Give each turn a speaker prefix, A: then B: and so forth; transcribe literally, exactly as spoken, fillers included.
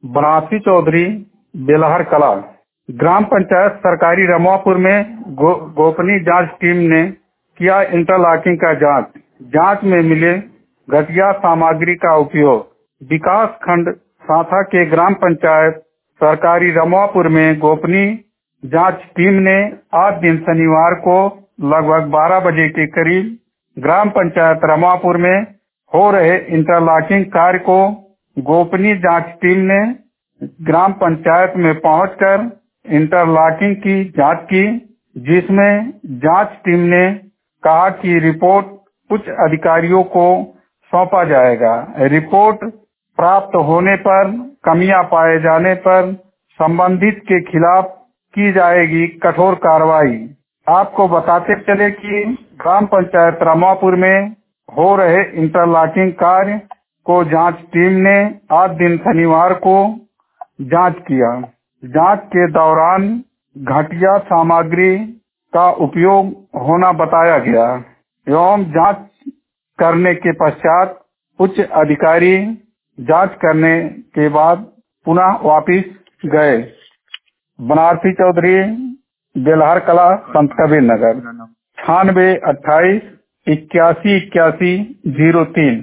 A: बनारसी चौधरी, बेलहर कला। ग्राम पंचायत सरकारी रमवापुर में गो, गोपनीय जांच टीम ने किया इंटरलॉकिंग का जांच। जांच में मिले घटिया सामग्री का उपयोग। विकास खंड साथा के ग्राम पंचायत सरकारी रमवापुर में गोपनीय जांच टीम ने आज दिन शनिवार को लगभग बारह बजे के करीब ग्राम पंचायत रमवापुर में हो रहे इंटरलॉकिंग कार्य को गोपनीय जांच टीम ने ग्राम पंचायत में पहुंचकर इंटरलॉकिंग की जांच की, जिसमें जांच टीम ने कहा कि रिपोर्ट उच्च अधिकारियों को सौंपा जाएगा। रिपोर्ट प्राप्त होने पर कमियां पाए जाने पर संबंधित के खिलाफ की जाएगी कठोर कार्रवाई। आपको बताते चले कि ग्राम पंचायत रमवापुर में हो रहे इंटरलॉकिंग कार्य को जांच टीम ने आज दिन शनिवार को जांच किया। जांच के दौरान घटिया सामग्री का उपयोग होना बताया गया एवं जांच करने के पश्चात उच्च अधिकारी जांच करने के बाद पुनः वापिस गए। बनारसी चौधरी, बेलहर कला, संत कबीर नगर। छियानवे अट्ठाईस इक्यासी इक्यासी जीरो तीन।